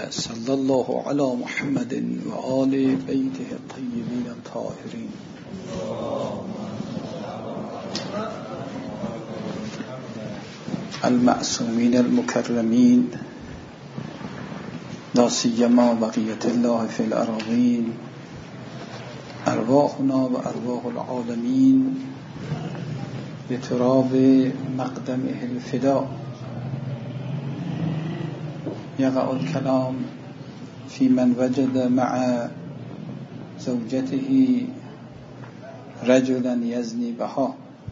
صلى الله على محمد وآل بيته الطيبين الطاهرين. المعصومين المكرمين، لا سيما بقية الله في الأراضين، أرواحنا وأرواح العالمين بتراب مقدمه الفداء. يقع الكلام في من وجد مع زوجته رجلا يزني بها.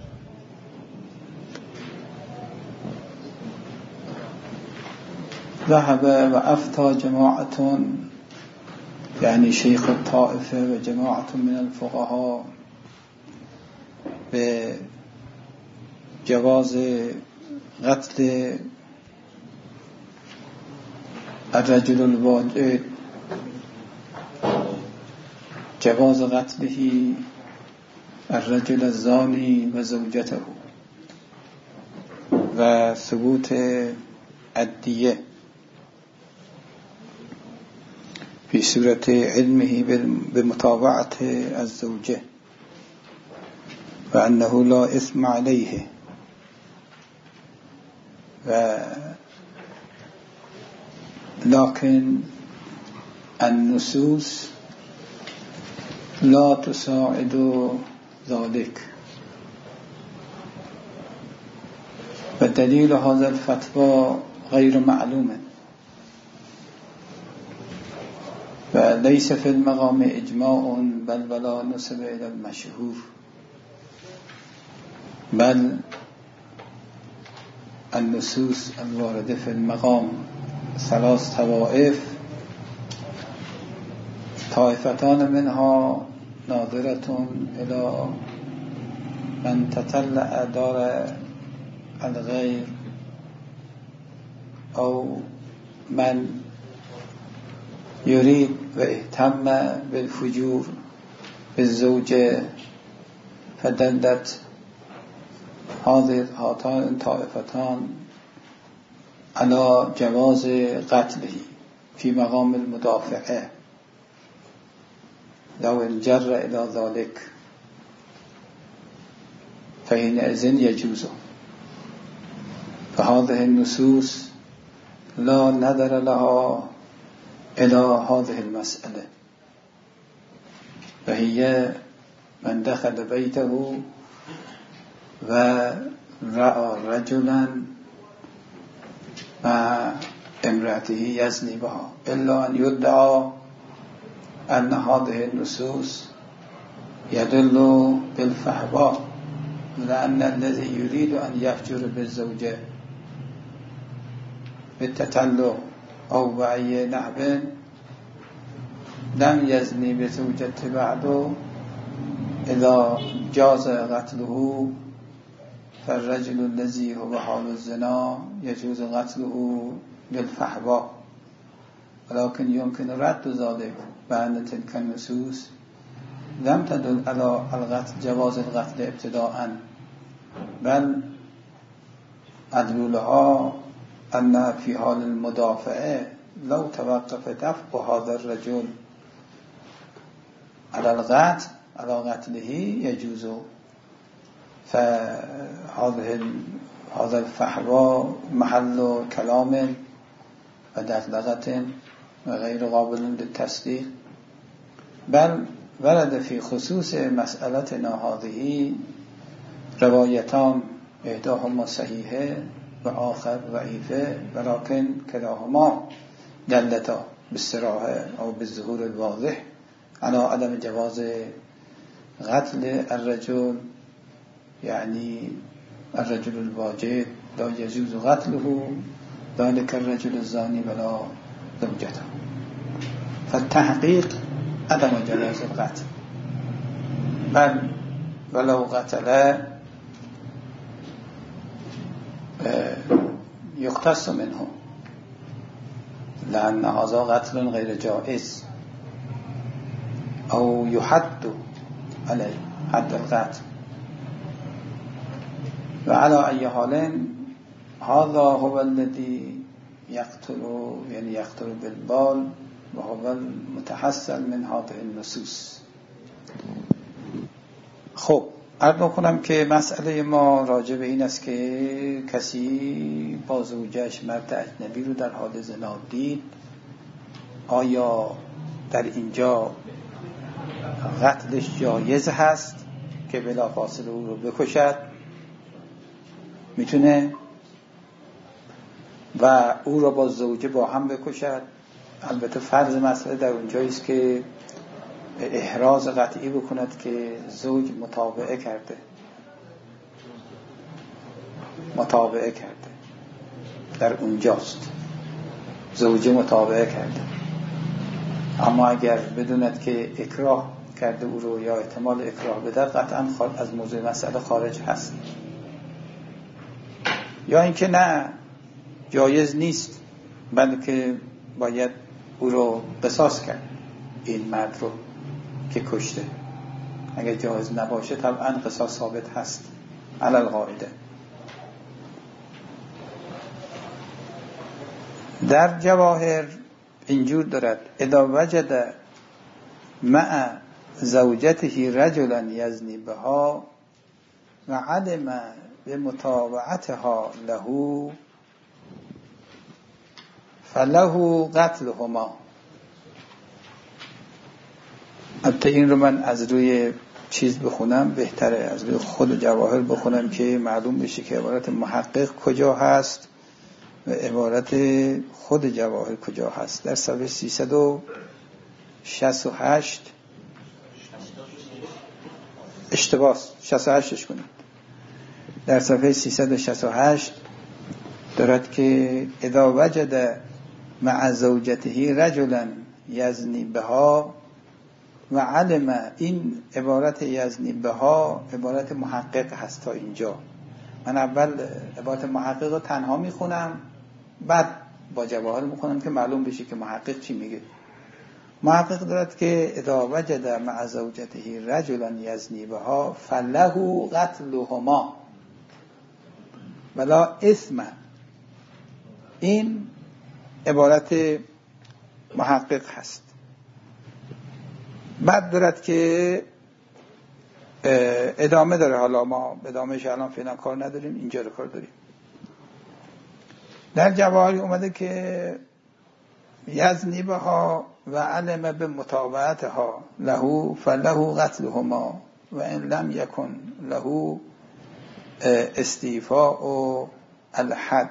ذهب وأفتى جماعة، يعني شيخ الطائفة وجماعة من الفقهاء، بجواز قتل الرجل الواجد، جواز قتله الرجل الزاني وزوجته، وثبوت الدية في صورة علمه بمتابعة الزوجة، وأنه لا إثم عليه. لكن النصوص لا تساعد ذلك، ودليل هذا الفتوى غير معلوم، وليس في المقام إجماع بل ولا نسب إلى المشهور، بل النصوص الواردة في المقام ثلاث طوائف، طائفتان منها ناظرة إلى من تطلع دار الغير أو من يريد واهتم بالفجور بالزوجة، فدلت هاتان الطائفتان على جواز قتله في مقام المدافعة لو انجر إلى ذلك، فحينئذ يجوز. فهذه النصوص لا نظر لها إلى هذه المسألة، وهي من دخل بيته ورأى رجلا مع امرأته يزني بها، إلا أن يدعى أن هذه النصوص يدل بالفحواء، لأن الذي يريد أن يفجر بالزوجة بالتتلع أو بأي نحو لم يزني بزوجته بعد، إذا جاز قتله فالرجل الذي هو حال الزنا يجوز قتله بالفحواء. ولكن يمكن رد ذلك بأن تلك النصوص لم تدل على القتل، جواز القتل ابتداءً، بل أدلولها أن في حال المدافعة لو توقف دفع هذا الرجل على القتل على قتله يجوز. فهذا الفحوى محل كلام ودغدغة وغير قابل للتصديق، بل ورد في خصوص مسألتنا هذه روايتان، إحداهما صحيحة وآخر ضعيفة، ولكن كلاهما دلتا بالصراحة أو بالظهور الواضح على عدم جواز قتل الرجل، يعني الرجل الواجد لا يجوز قتله ذلك الرجل الزاني ولا زوجته. فالتحقيق عدم جواز القتل، بل ولو قتل يقتص منه، لأن هذا قتل غير جائز، أو يحد عليه حد القتل. وعلى أي حال هذا هو الذي یقتل یعنی یقتل بالبال و هو متحصل من هذه النصوص. خب عرض کنم که مسئله ما راجع به این است که کسی با زوجش مرد اجنبی رو در حال زنا دید، آیا در اینجا قتلش جایز هست که بلافاصله او رو بکشد؟ میتونه و او را با زوجه با هم بکشد. البته فرض مسئله در اونجایی است که احراز قطعی بکند که زوج متابعه کرده در اونجاست، زوجه متابعه کرده. اما اگر بدوند که اکراه کرده او رو یا احتمال اکراه بده، قطعا از موضوع مسئله خارج هست. یا اینکه نه، جایز نیست، بلکه باید او رو قصاص کرد، این مرد رو که کشته. اگر جایز نباشه طبعا قصاص ثابت هست علی القاعده. در جواهر اینجور دارد: اذا وجد مع زوجته رجلا یزنی بها و علم بمتابعتها له فله قتلهما. البته این رو من از روی چیز بخونم بهتره، از روی خود جواهر بخونم که معلوم بشه که عبارت محقق کجا هست و عبارت خود جواهر کجا هست. در صفحه 368 اشتباس 68 کنید. در صفحه 368 دارد که اذا وجد مع زوجته رجلا یزنی بها و علم. این عبارت یزنی بها عبارت محقق هست. تا اینجا من اول عبارت محقق رو تنها میخونم، بعد با جواهر میخونم که معلوم بشه که محقق چی میگه. محقق دارد که اذا وجد مع زوجته رجلا یزنی بها فله قتلهما ولا اثم. این عبارت محقق هست. بعد دارد که ادامه داره، حالا ما ادامهش الان فعلا کار نداریم، اینجا رو کار داریم. در جواهر اومده که یزنی بها و علم به متابعتها له فله قتلهما و ان لم یکن له استیفاء الحد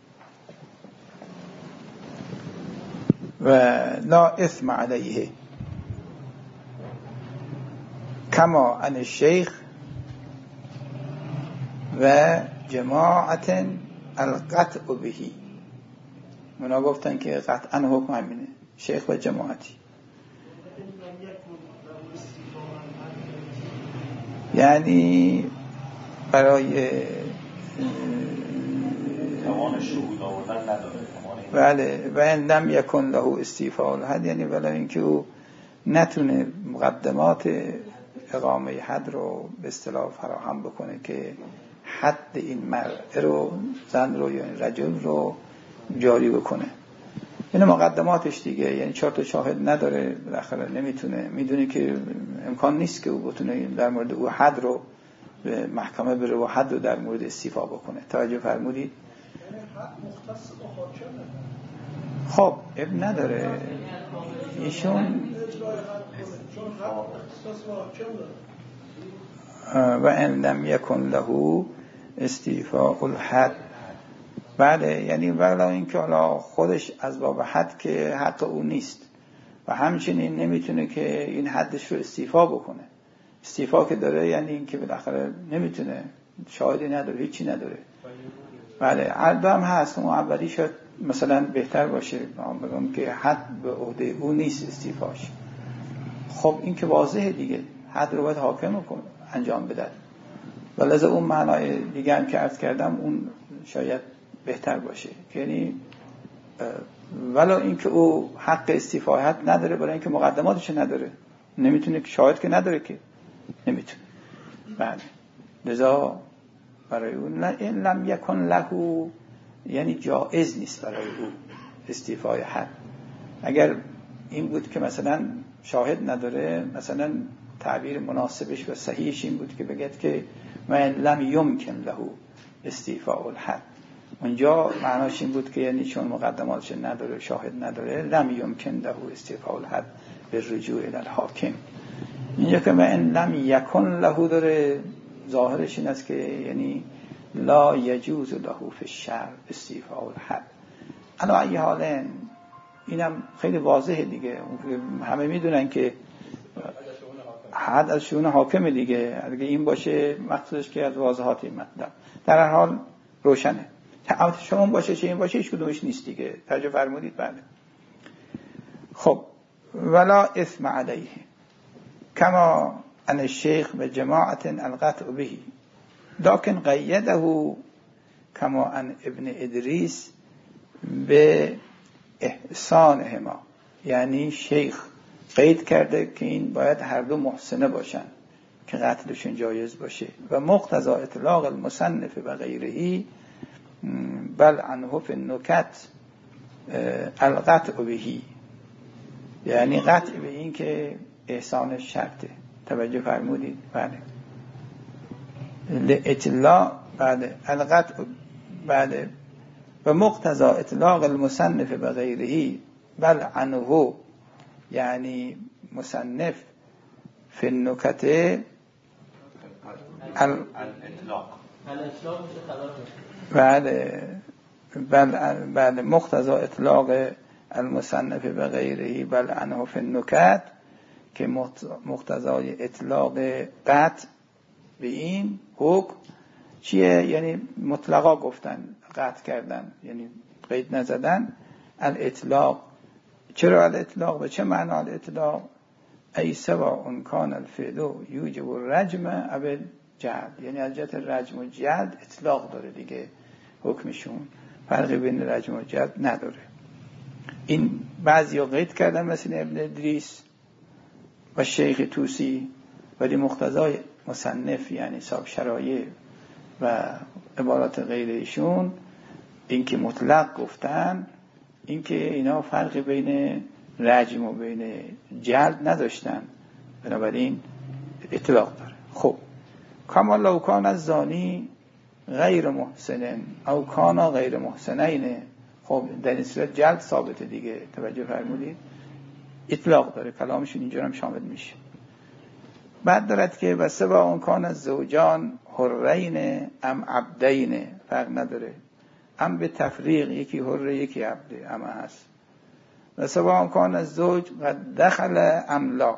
و لا اثم علیه کما عن الشیخ و جماعت القطع بهی. اونا گفتن که قطعا حکم همینه، شیخ و جماعتی. یعنی برای توان شهود آوردن نداره. بله. و ان لم یکن له استیفاء الحد، یعنی ولی اینکه او نتونه مقدمات اقامه حد رو به اصطلاح فراهم بکنه که حد این مرء رو، زن رو یا رجل رو جاری بکنه. این مقدماتش دیگه، یعنی 4 تا شاهد نداره، بالاخره نمیتونه، میدونه که امکان نیست که او بتونه در مورد او حد رو به محکمه بره و حد رو در مورد استیفا بکنه. توجه فرمودید؟ خب اب نداره ایشون و ان لم یکن له استیفاء الحد. بله، یعنی ولی اینکه حالا خودش از باب حد که حق او نیست و همچنین نمیتونه که این حدش رو استیفا بکنه. استیفا که داره یعنی اینکه بالاخره نمیتونه، شاهدی نداره، هیچی نداره. بله، عرض هم هست. اون اولی شاید مثلا بهتر باشه بگم که حد به عهده او نیست استیفاش. خب این که واضحه دیگه، حد رو باید حاکم انجام بده. ولذا اون معنای دیگه هم که عرض کردم اون شاید بهتر باشه، یعنی ولی اینکه او حق استیفای حد نداره برای اینکه مقدماتش نداره، نمیتونه، شاهد که نداره که نمیتونه. بله، لذا برای اون این لم یکن له یعنی جایز نیست برای او استیفای حد. اگر این بود که مثلا شاهد نداره، مثلا تعبیر مناسبش و صحیحش این بود که بگید که من لم یمکن له استیفاء الحد. اونجا معناش این بود که یعنی چون مقدماتش نداره، شاهد نداره، لم یمکن له استیفاء الحد به رجوع الی الحاکم. اینجا که من لم یکن له داره، ظاهرش این است که یعنی لا یجوز له فی الشرع استیفاء الحد. علی ای حال اینم خیلی واضحه دیگه، همه میدونن که حد از شؤون حاکم دیگه. اگه این باشه مقصودش که از واضحات این مطلب، در هر حال روشنه. البته شما باشه چه این باشه هیچ کدومش نیست دیگه. ترجمه فرمودید بله. خب ولا اثم علیه کما ان الشیخ بجماعت القطع به لكن قیده کما ان ابن ادریس به احسانهما، یعنی شیخ قید کرده که این باید هر دو محسنه باشن که قتلشون جایز باشه و مقتضا اطلاق المصنف و غیرهی بل عنه فی النکت القطع بهی، یعنی قطع به این که احسانش شرطه. توجه فرمودید؟ بله. اطلاق بعد القطع بعد و مقتضا اطلاق المصنف و غیرهی بل عنه، یعنی مصنف فی النکت بعد مقتضا اطلاق المصنف و غیرهی بل عنه فی النکت، که مقتضای اطلاق قطع به این حکم چیه؟ یعنی مطلقا گفتن، قطع کردن، یعنی قید نزدن. الاطلاق، چرا الاطلاق؟ به چه معنا الاطلاق؟ ای سواء کان الفعل یوجب الرجم او الجلد، یعنی از جهت رجم و جلد اطلاق داره دیگه حکمشون، فرقی بین رجم و جلد نداره. این بعضیا قید کردن مثل ابن ادریس و شیخ توسی، ولی مقتضای مصنف یعنی صاحب شرایع و عبارات غیر ایشون این که مطلق گفتن، این که اینا فرق بین رجم و بین جلد نداشتن، بنابراین اطلاق داره. خب کما لو کان الزانی غیر محسن او کانا غیر محسنین، خب در این صورت جلد ثابته دیگه. توجه فرمودید؟ اطلاق داره، کلامشون اینجا هم شامل میشه. بعد دارد که بسه با اون کان از زوجان حرین ام عبدین، فرق نداره، ام به تفریق، یکی حره یکی عبده، ام هست. بسه با اون کان از زوج و دخل ام لا،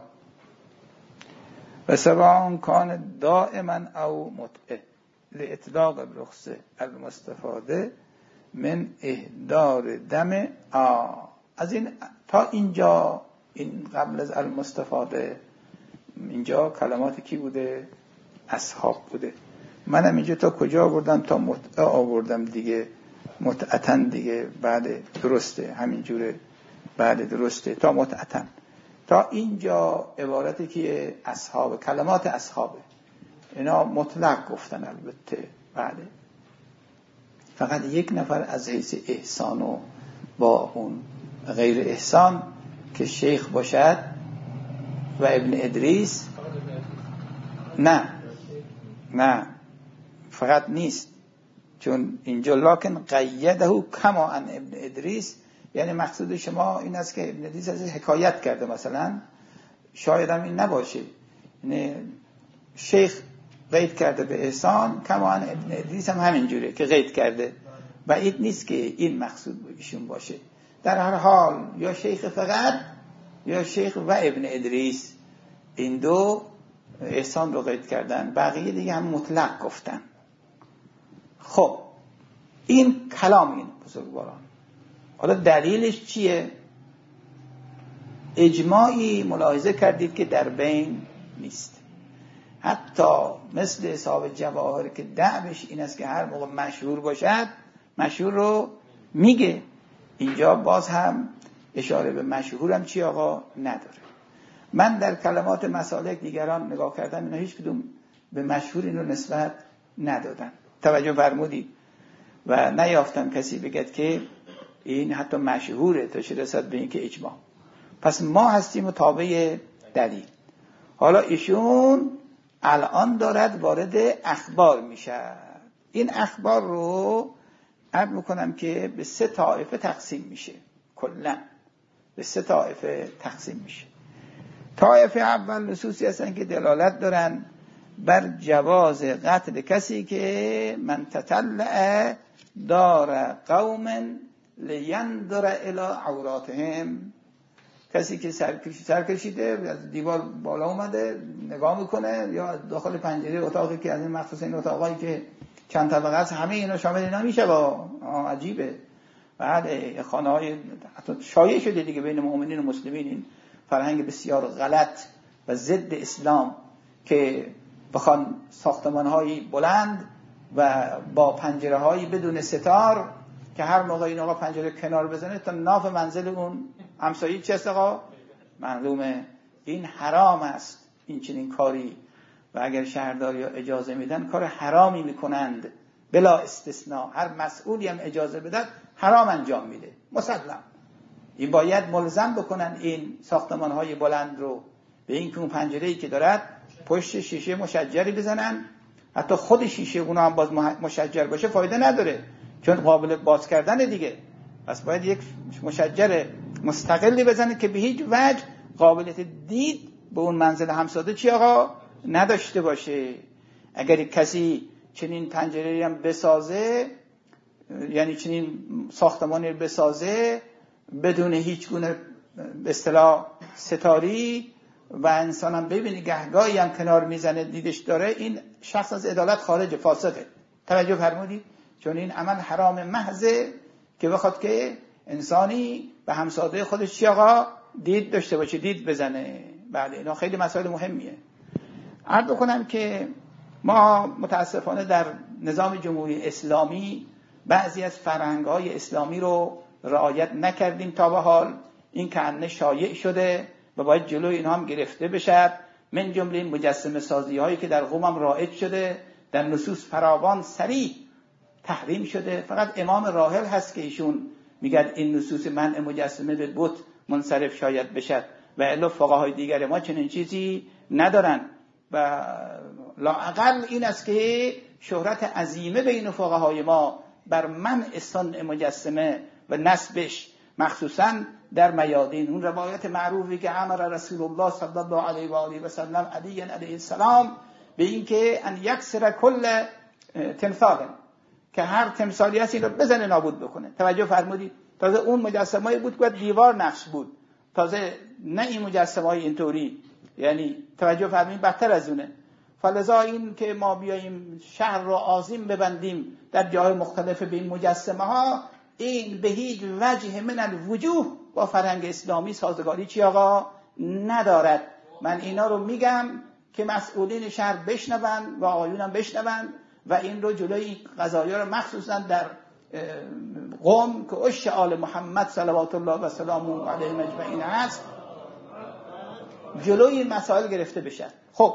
بسه با اون کان دائما او متعه لإطلاق الرخصه المستفاده من اهدار دم از این تا اینجا. این قبل از المستفاده اینجا کلمات کی بوده؟ اصحاب بوده. منم اینجا تا کجا آوردم؟ تا متعه آوردم دیگه، متعتن دیگه. بعد درسته همینجوره، بعد درسته تا متعتن. تا اینجا عبارتی که اصحاب، کلمات اصحابه، اینا مطلق گفتن البته. بله، فقط یک نفر از حیث احسان و با اون غیر احسان که شیخ باشد و ابن ادریس، نه فقط نیست، چون اینجا لکن قیده کما ان ابن ادریس، یعنی مقصود شما این است که ابن ادریس از حکایت کرده، مثلا شاید هم این نباشه، یعنی شیخ قید کرده به احسان، کما ان ابن ادریس هم همینجوره که قید کرده. بعید نیست که این مقصود ایشون باشه. در هر حال یا شیخ فقط یا شیخ و ابن ادریس، این دو احسان رو قید کردن، بقیه دیگه هم مطلق گفتن. خب این کلام این بزرگواران. حالا دلیلش چیه؟ اجماعی ملاحظه کردید که در بین نیست. حتی مثل اصحاب جواهر که دعوش این است که هر موقع مشهور باشد مشهور رو میگه، اینجا باز هم اشاره به مشهورم چی آقا نداره. من در کلمات مسالک دیگران نگاه کردم، اینا هیچ کدوم به مشهور اینو نسبت ندادن. توجه فرمودید؟ و نیافتم کسی بگد که این حتی مشهوره تا چه رسد به این که اجماع. پس ما هستیم تابع دلیل. حالا ایشون الان دارد وارد اخبار میشه. این اخبار رو عرض میکنم که به 3 طایفه تقسیم میشه. کلا به 3 طایفه تقسیم میشه. طایفه اول نصوصی هستن که دلالت دارن بر جواز قتل کسی که من تطلع دار قوم لینظر الی عوراتهم، کسی که سرکشیده از دیوار بالا اومده نگاه میکنه یا داخل پنجره اتاقی که از این مخصوص این اتاقایی که چند طبقه است همه اینا شامل اینا میشه. با عجیبه. بعد خانه های شایع شده دیگه بین مؤمنین و مسلمین این فرهنگ بسیار غلط و ضد اسلام که بخوان ساختمان های بلند و با پنجره های بدون ستار که هر موقع این آقا پنجره کنار بزنه تا ناف منزل اون همسایه چه است آقا معلومه. این حرام است این چنین کاری، و اگر شهرداری اجازه میدن کار حرامی میکنند بلا استثناء. هر مسئولی هم اجازه بدد حرام انجام میده مسلم. این باید ملزم بکنن این ساختمان های بلند رو به این که اون پنجره‌ای که دارد پشت شیشه مشجری بزنن. حتی خود شیشه اونا هم باز مشجر باشه فایده نداره چون قابل باز کردن دیگه. پس باید یک مشجر مستقلی بزنه که به هیچ وجه قابلیت دید به اون منزل همساده چی آقا نداشته باشه. اگر کسی چنین پنجره‌ای هم بسازه، یعنی چنین ساختمانی رو بسازه بدون هیچ گونه به اصطلاح ستاری و انسان هم ببینی گهگاهی هم کنار میزنه دیدش داره، این شخص از عدالت خارج، فاسقه. توجه فرمودید؟ چون این عمل حرام محضه که بخواد که انسانی به همساده خودش چی آقا دید داشته باشه، دید بزنه. بله اینا خیلی مسائل مهمیه. عرض بکنم که ما متاسفانه در نظام جمهوری اسلامی بعضی از فرهنگ‌های اسلامی رو رعایت نکردیم تا به حال. این کهنه شایع شده و باید جلوی اینها هم گرفته بشه. من جمله این مجسمه سازی هایی که در قم هم رایج شده در نصوص فراوان صریح تحریم شده. فقط امام راحل هست که ایشون میگه این نصوص منع مجسمه به بت منصرف شاید بشد و الا فقهای دیگر ما چنین چیزی ندارن. و لااقل این است که شهرت عظیمه بین فقهای ما بر منع صنع مجسمه و نسبش، مخصوصا در میادین. اون روایت معروفی که امر رسول الله صلی الله علیه و آله و سلم علی علیه السلام به این که ان یکسر کل تمثال، که هر تمثالی هست این رو بزنه نابود بکنه. توجه فرمودید؟ تازه اون مجسمه‌ای بود که دیوار نقش بود، تازه نه این مجسمه‌های اینطوری. یعنی توجه فرمودید بدتر از اونه. فلذا این که ما بیاییم شهر رو آذین ببندیم در جای مختلف به این مجسمه ها، این به هیچ وجه من الوجوه با فرهنگ اسلامی سازگاری چی آقا ندارد. من اینا رو میگم که مسئولین شهر بشنون و آقایونم بشنون و این رو جلوی قضایا رو مخصوصا در قم که عش آل محمد صلوات الله و سلامه علیهم اجمعین هست جلوی این مسائل گرفته بشه. خب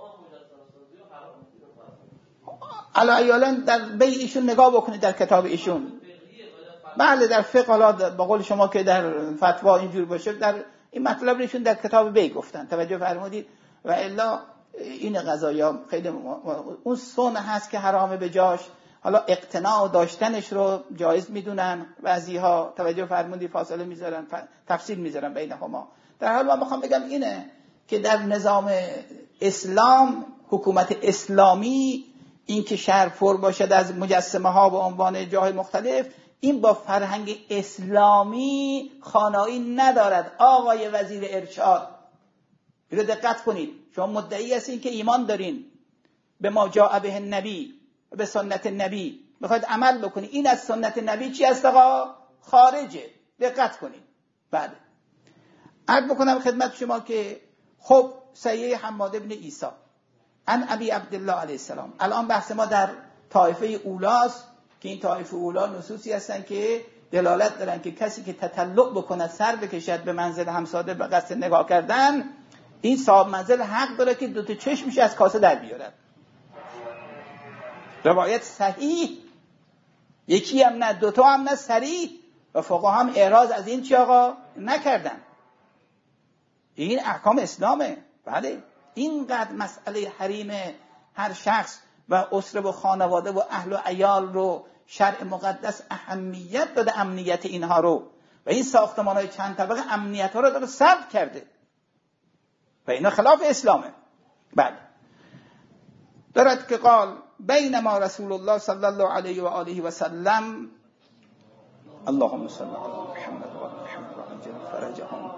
علایالا در بی ایشون نگاه بکنید در کتاب ایشون. بله در فقه، حالا با قول شما که در فتوا اینجور باشه، در این مطلب ایشون در کتاب بی گفتن. توجه فرمودید؟ و الا این قضایا خیلی اون سنه هست که حرامه به جاش، حالا اقتناع داشتنش رو جایز میدونن بعضی‌ها. توجه فرمودید؟ فاصله میذارن، تفصیل میذارن بینهما. در حال من میخوام بگم اینه که در نظام اسلام، حکومت اسلامی، این که شهر پر باشد از مجسمه ها به عنوان جای مختلف، این با فرهنگ اسلامی خانایی ندارد. آقای وزیر ارشاد رو دقت کنید، شما مدعی هستین که ایمان دارین به ما جاء به النبی، به سنت نبی، میخواید عمل بکنید. این از سنت نبی چی است آقا؟ خارجه. دقت کنید. بعد عرض بکنم خدمت شما که خب سیه حماد ابن عیسی عن ابی عبدالله علیه السلام. الان بحث ما در طایفه اولاست که این طایفه اولا نصوصی هستن که دلالت دارن که کسی که تطلع بکند، سر بکشد به منزل همساده به قصد نگاه کردن، این صاحب منزل حق داره که دوتا چشمش از کاسه در بیارد. روایت صحیح یکی هم نه، دوتا هم نه، صریح. و فقها هم اعراض از این چی آقا نکردن. این احکام اسلامه. بله اینقدر مسئله حریم هر شخص و اسره و خانواده و اهل و عیال رو شرع مقدس اهمیت داده، امنیت اینها رو، و این ساختمان‌های چند طبقه امنیت ها رو داره سلب کرده و اینا خلاف اسلامه. بله دارد که قال بینما رسول الله صلی الله علیه و آله و سلم اللهم صل علی محمد و آل محمد و عجل فرجهم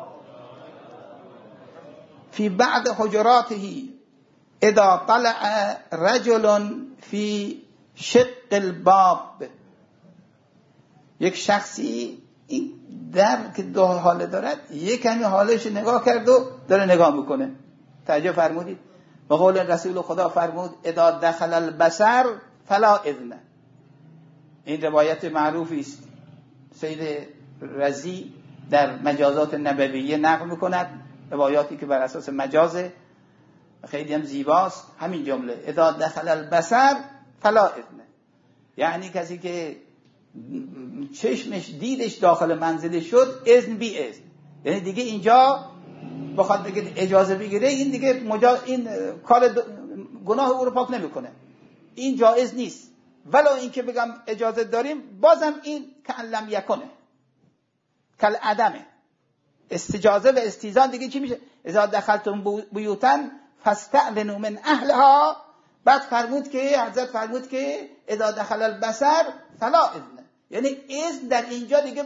فی بعض حجراته اذا طلع رجل فی شق الباب. یک شخصی این در که دو حاله دارد یک کمی حالش نگاه کرد و داره نگاه میکنه. توجه فرمودید؟ به قول رسول خدا فرمود اذا دخل البصر فلا اذن. این روایت معروفی است، سید رضی در مجازات نبویه نقل میکند، روایاتی که بر اساس مجازه خیلی هم زیباست. همین جمله اذا دخل البصر فلا اذن، یعنی کسی که چشمش دیدش داخل منزل شد اذن بی اذن، یعنی دیگه اینجا بخواد بگه اجازه بگیره این دیگه این کار گناه او رو پاک نمیکنه، این جایز نیست. ولو این که بگم اجازه داریم بازم این کلم یکنه کل عدمه. استجازه و استیزان دیگه چی میشه؟ اذا دخلتم بیوتا فاستأذنوا من اهلها. بعد فرمود که حضرت فرمود که اذا دخل البصر فلا اذن، یعنی اذن در اینجا دیگه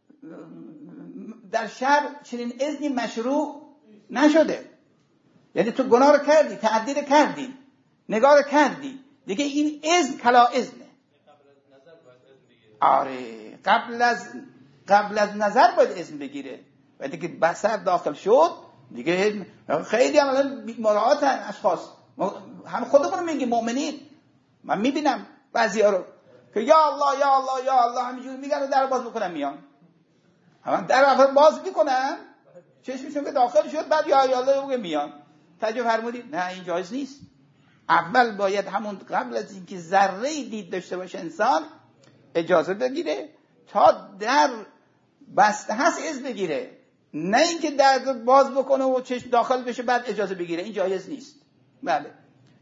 در شرع چنین اذنی مشروع نشده. یعنی تو گناه رو کردی، تعدی رو کردی، نگاه رو کردی، دیگه این اذن کلا اذنه. آره قبل از نظر باید اذن بگیره. و دیگه بصر داخل شد دیگه خیلی هم الان مراعات اشخاص، هم خودمون میگیم مؤمنین، من میبینم بعضی ها رو که یا الله یا الله یا الله همینجور میگن و در باز میکنن میان، هم در باز میکنن چشمشون که داخل شد بعد یا الله میان. توجه فرمودید؟ نه این جایز نیست. اول باید همون قبل از اینکه ذره دید داشته باشه انسان اجازه بگیره تا در بسته هست اذن بگیره، نه اینکه در باز بکنه و چشم داخل بشه بعد اجازه بگیره، این جایز نیست. بله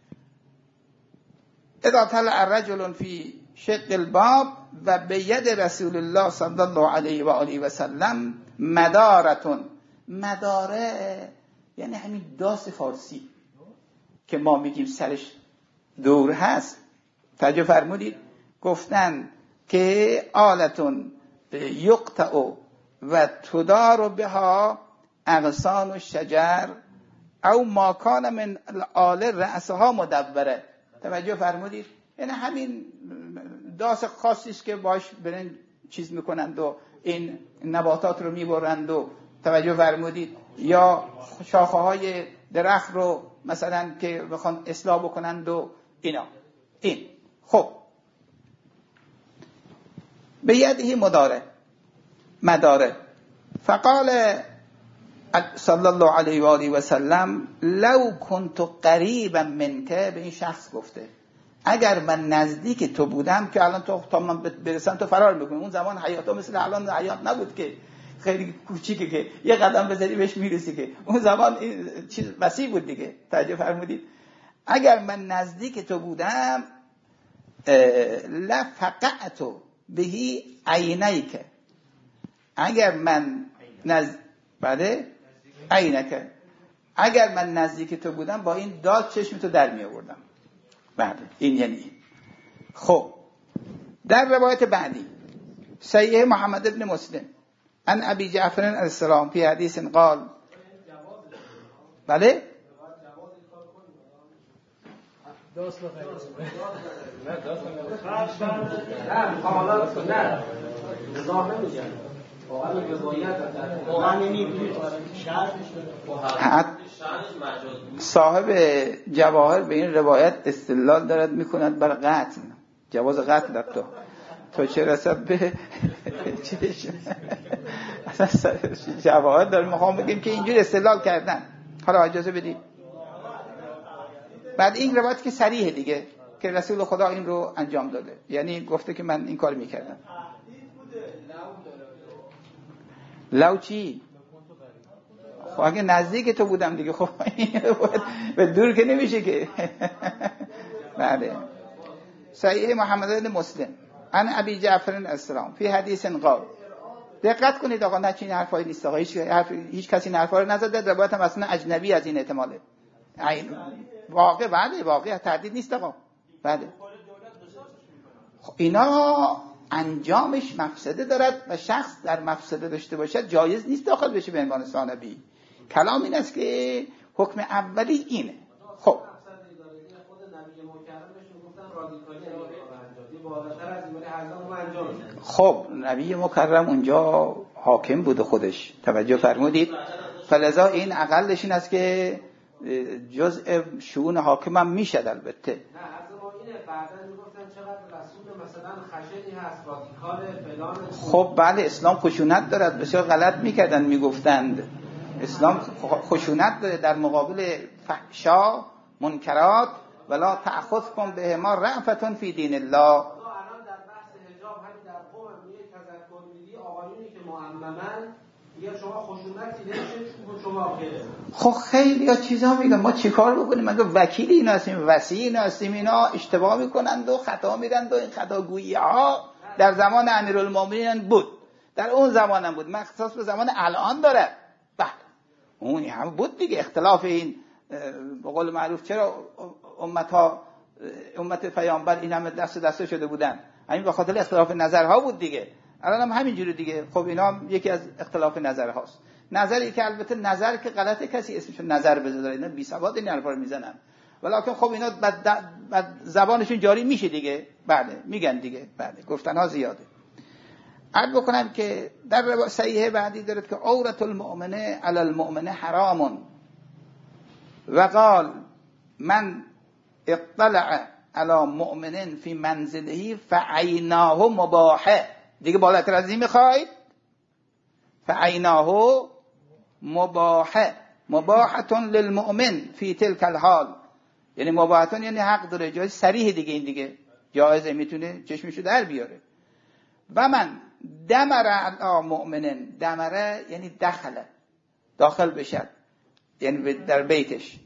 اذا طلع الرجل فی شق الباب و بید رسول الله صلی الله علیه و آله و سلم مدارتون. مداره یعنی همین داس فارسی که ما میگیم سرش دور هست. توجه فرمودید؟ گفتن که آلتون یقطع و تدار بها اغصان الشجر او ما کان من آل رأسها مدبره. توجه فرمودید؟ یعنی همین داس خاصی است که باش برن چیز میکنند و این نباتات رو میبرند و توجه فرمودید، یا شاخه های درخت رو مثلا که بخوان اصلاح بکنند و اینا. این خب به یده مداره فقال صلی الله علیه و آله و سلم لو كنت قریبا منک. به این شخص گفته اگر من نزدیک تو بودم که الان تو تا من برسم تو فرار میکنی. اون زمان حیات مثل الان حیات نبود که خیلی کوچیکه که یه قدم بزنی بهش میرسی، که اون زمان چیز وسیع بود دیگه. توجه فرمودید؟ اگر من نزدیک تو بودم لفقعت بهی عینیک. اگر من عینک، اگر من نزدیک تو بودم با این داد چشم تو در می آوردم. بله این یعنی خب در روایت بعدی صحیح محمد ابن مسلم عن ابی جعفر علیه السلام فی حدیث قال. بله صاحب جواهر به این روایت استدلال دارد میکند بر قتل، جواز قتل تو چه رسد به چیش اصلا جواهر داریم میخوام بگیم که اینجور استدلال کردن. حالا اجازه بدید بعد این روایت که صریحه دیگه، که رسول خدا این رو انجام داده، یعنی گفته که من این کار میکردم. لو چی؟ خب اگه نزدیک تو بودم دیگه، خب به دور که نمیشه که. بله. صحیح محمد بن مسلم عن ابی جعفر الاسلام فی حدیث قال. دقت کنید آقا، نه چین حرفایی نیست آقا، هیچ کسی این حرفا رو نزده، روایت هم اصلا اجنبی از این احتماله. واقع بله، واقع تردید نیست آقا. بله. خب اینا انجامش مفسده دارد و شخص در مفسده داشته باشد جایز نیست داخل بشه به عنوان ثانوی. کلام این است که حکم اولی اینه. خب خب نبی مکرم اونجا حاکم بود خودش، توجه فرمودید؟ فلذا این اقلش این است که جزء شؤون حاکم هم میشد. البته نه مثلا خشنی هست رادیکال فلان. خب بله، اسلام خشونت دارد، بسیار غلط میکردن میگفتند اسلام خشونت داره در مقابل فحشا منکرات، ولا تأخذکم بهما رأفة فی دین الله. الان در بحث حجاب همین در قوم میگه تذکر میدی آقایونی که معممن یا شما خشونتی نمیشه شما که. خب خیلی یا چیزا میگن ما چیکار بکنیم؟ مگه وکیل اینا هستیم، وصی اینا هستیم؟ اینا اشتباه میکنند و خطا میرند و این خطاگویی ها در زمان امیرالمومنین بود، در اون زمان هم بود، مخصوص به زمان الان داره. بله اون هم بود دیگه. اختلاف این به قول معروف چرا امت پیامبر این همه دست شده بودن؟ همین به خاطر اختلاف نظرها بود دیگه. الان هم همینجوری دیگه. خب اینا یکی از اختلاف نظرهاست. نظری که البته نظر که غلطه، کسی اسمشو نظر بذاره، اینا بی سواد این حرفا رو میزنن، ولکن خب اینا بعد زبانشون جاری میشه دیگه. بله میگن دیگه، بله گفتنها زیاده. عرض بکنم که در صحیح بعدی دارد که عورت المؤمنه علی المؤمنه حرام و قال من اطلع علی مؤمن فی منزله فعیناه مباحه. دیگه بالاتر از این میخواید؟ فعیناه مباحه، مباحتون للمؤمن فی تلک الحال، یعنی مباحتون یعنی حق داره، جای صریح دیگه، این دیگه جایزه، میتونه چشمشو در بیاره. و من دمر علی مؤمنن، دمره یعنی داخل بشد، یعنی در بیتش.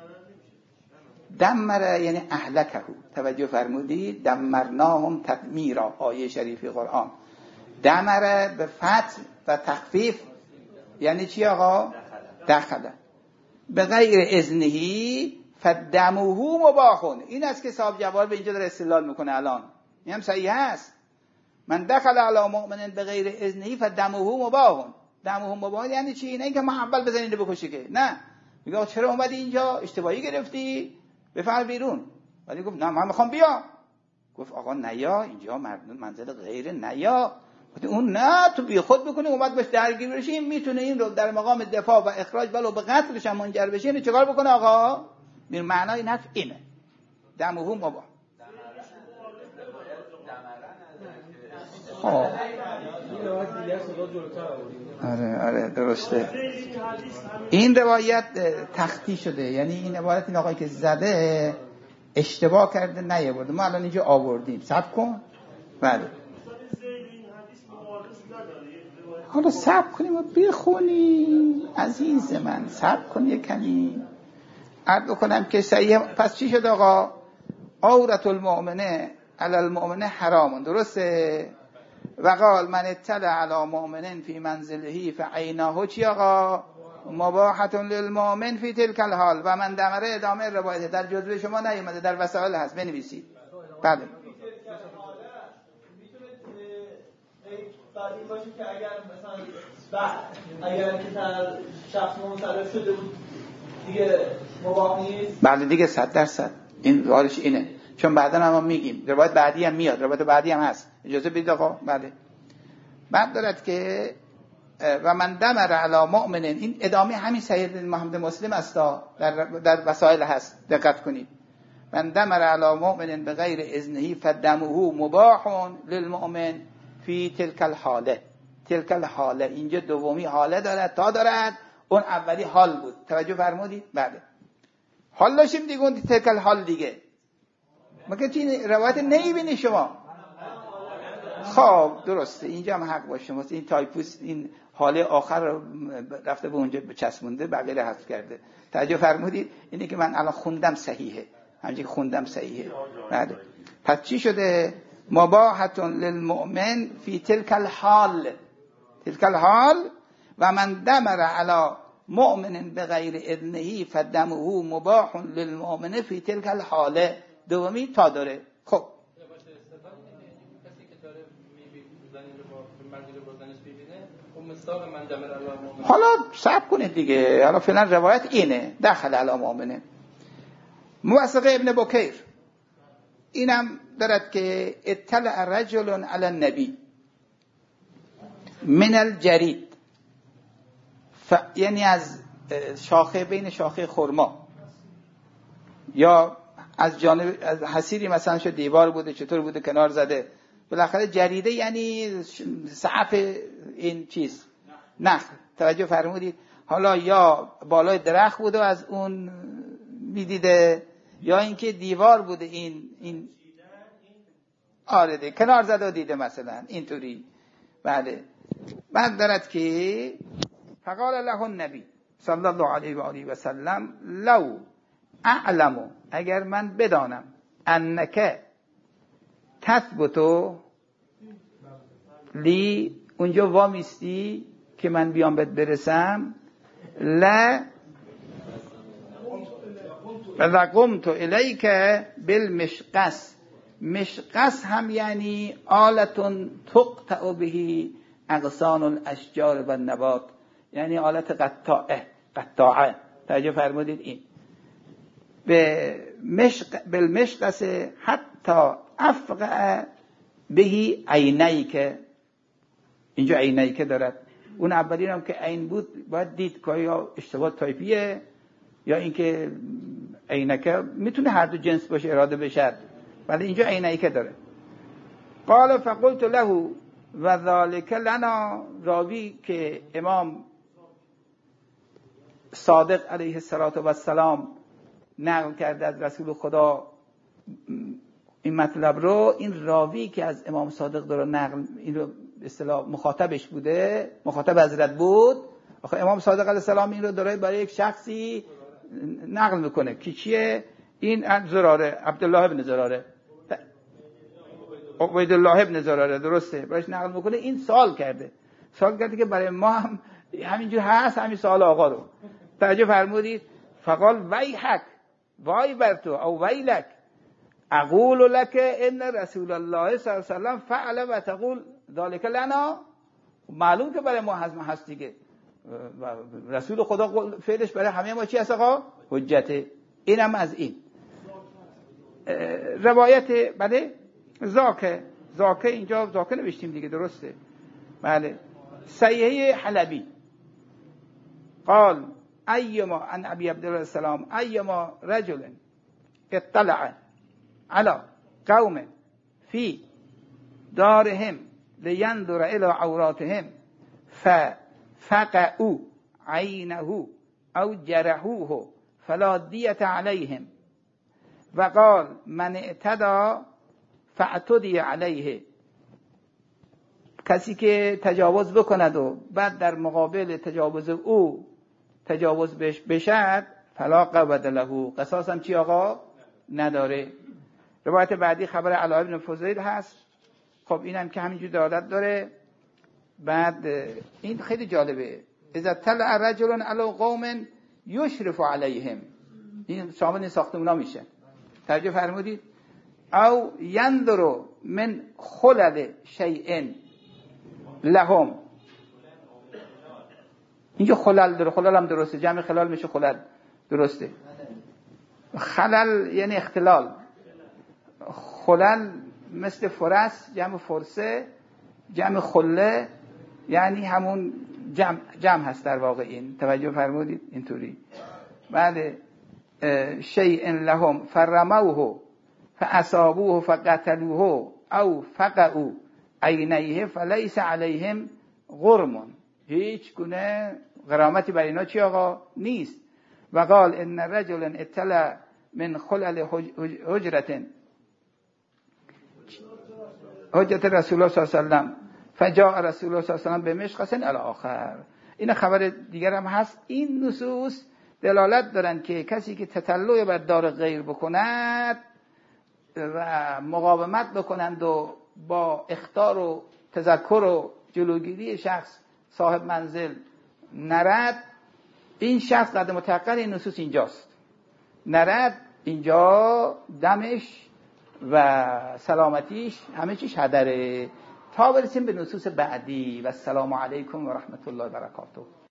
دمره یعنی اهلکه. توجه فرمودید؟ دمرناهم تدمیرا، آیه شریفی قرآن. دمره به فتح و تخفیف یعنی چی آقا؟ دخله به غیر اذنهی فدموه مباحون. این است که صاحب جواب به اینجا داره استدلال میکنه. الان این هم صحیح است. من دخل علی مؤمن به غیر اذنهی فدموه مباحون. دموه مباحون یعنی چی؟ نه اینکه ما اول بزنید بکشی که، نه، میگه چرا اومدی اینجا؟ اشتباهی گرفتی، بفر بیرون. ولی گفت نه من میخوام بیام. گفت آقا نیا، اینجا منزل غیر نیا. اون نه، تو بی خود بکنی اومد باش درگیر بشی، میتونه این رو در مقام دفاع و اخراج ولو به قتلش هم منجر بشه. اینو چیکار بکنه آقا؟ این معنای این حرف اینه، دمه مباح. آره درسته. این روایت تختی شده، یعنی این عبارت این آقایی که زده اشتباه کرده نیاورده، ما الان اینجا آوردیم. صبر کن. بله حالا صبر کنیم و بخونیم عزیز من، صبر کن یک کمی. عرض بکنم که صحیح. پس چی شد آقا؟ عورت المؤمنه علی المؤمنه حرام، درسته؟ و قال من اطلع علی مؤمن فی منزله فعیناه چی آقا؟ مباحة للمؤمن فی تلک الحال. و من دمره ادامه روایت در جزوه شما نیومده، در وسائل هست، بنویسید. بله بعد این باشه که اگر مثلا اگر که شخص منصرف شده بود دیگه مباح نیست. بله دیگه 100%. این روالش اینه، چون بعدا هم میگیم روایت بعدی هم میاد، روایت بعدی هم هست. اجازه بدید آقا. بله بعد دارد که و من دمر علی مؤمن، این ادامه همین صحیح محمد مسلم است، در وسائل هست، دقت کنید. من دمر علی مؤمن بغیر اذنه فدمه مباح للمؤمن فی تلک الحاله. تلک الحاله اینجا دومی حاله دارد، تا دارد، اون اولی حال بود. توجه فرمودید؟ بله حال داشتیم دیگه، اون تلک الحال دیگه. مگه این روایت نمیبینی شما؟ خب درسته، اینجا هم حق با شماست. این تایپوس این حاله آخر رو رفته به اونجا چسبونده، بقیه حذف کرده. توجه فرمودید؟ اینه که من الان خوندم صحیحه، همینجوری خوندم صحیحه. بله. پس چی شده؟ مباحة للمؤمن فی تلک الحال، تلک الحال و من دمر علی مؤمن بغیر اذنه فدمه مباح للمؤمن فی تلک الحاله. دومی تا داره. خب حالا صبر کنید دیگه، حالا فعلا روایت اینه دخل علی مؤمنه. موثق ابن بکیر اینم دارد که اطلع رجل علی النبی من الجرید، یعنی از شاخه، بین شاخه خرما یا از جانب از حصیری مثلا شد دیوار بوده، چطور بوده کنار زده، بالاخره جریده یعنی سقف این چیز نخل. توجه فرمودید؟ حالا یا بالای درخت بوده و از اون میدیده، یا اینکه دیوار بوده این آره ده کنار زده و دیده مثلا اینطوری. بله. بعد دارد که فقال له النبی صلی الله علیه و آله و سلم لو اعلم، اگر من بدانم انک تثبتو لی، اونجا وامیستی که من بیام بهت برسم، لقمت الیک بالمشقص. مشقص هم یعنی آلتون تقطع به اغصان الاشجار و النبات، یعنی آلت قطاعه. توجه فرمودید؟ این بالمشقص حتی افقع بهی عینیک. اینجا عینیک دارد. اون اولین هم که عین بود باید دید که یا اشتباه تایپیه یا اینکه عینک میتونه هر دو جنس باشه اراده بشه، ولی اینجا عینیک داره. قال فقلت له و ذالک لنا، راوی که امام صادق علیه السلام نقل کرده از رسول خدا این مطلب رو، این راوی که از امام صادق داره نقل، این رو اصطلاح مخاطبش بوده، مخاطب حضرت بود. آخه امام صادق علیه السلام این رو داره برای یک شخصی نقل میکنه که چیه؟ این زراره، عبدالله ابن زراره، عبیدالله ابن زراره، درسته، برایش نقل میکنه. این سوال کرده که برای ما هم همینجور هست همین سوال آقا رو. توجه فرمودید؟ فقال ویحک، وای بر تو، او ویلک، اقول لك ان رسول الله صلی الله علیه و سلم فعل و تقول ذلك لنا. معلوم که برای ما هست دیگه، رسول خدا فعلش برای همه ما چی هست آقا؟ حجته. اینم از این روایت. بله زاکه اینجا زاکه نوشتیم دیگه، درسته. بله. صحیحه حلبی قال ایما عن ابی عبدالله السلام ایما رجل اطلع على قوم فی دارهم لینظر الى عوراتهم ففقعوا عینه او جرحوه فلا دیت علیهم و قال من اعتدى فاعتدی علیه. کسی که تجاوز بکند و بعد در مقابل تجاوز او تجاوز بشد فلا قود له، قصاص هم چی آقا؟ نداره. روایت بعدی خبر علاء بن فضیل هست. خب اینم که همینجور دلالت داره. بعد این خیلی جالبه، اذا طلع رجل علی قوم یشرف علیهم، این شامل این ساختمونا میشه. توجه فرمودید؟ او ينظر من خلل شیء لهم، اینجا خلل داره، خلل هم درسته، جمع خلال میشه خلل، درسته. خلل یعنی اختلال، خلل مثل فرس، جمع فرسه، جمع خله، یعنی همون جمع هست در واقع. این توجه فرمودید؟ اینطوری. بله. شیء لهم فرموه فاصابوه فقتلوه او فقعوا عینیه فلیس علیهم غرم، هیچ گونه غرامتی بر اینا چی آقا؟ نیست. و قال ان رجلا اطلع من خلل حجرة حجت رسول الله صلی الله علیه و سلم فجاء رسول الله صلی الله علیه و سلم بمشقة الی آخر. این خبر دیگر هم هست. این نصوص دلالت دارن که کسی که تطلع بر دار غیر بکند و مقاومت بکنند و با اخطار و تذکر و جلوگیری شخص صاحب منزل نرد، این شخص قد متحقر این نصوص اینجاست، نرد اینجا دمش و سلامتیش همه چیش هدره. تا برسیم به نصوص بعدی. و السلام علیکم و رحمت الله و برکاته.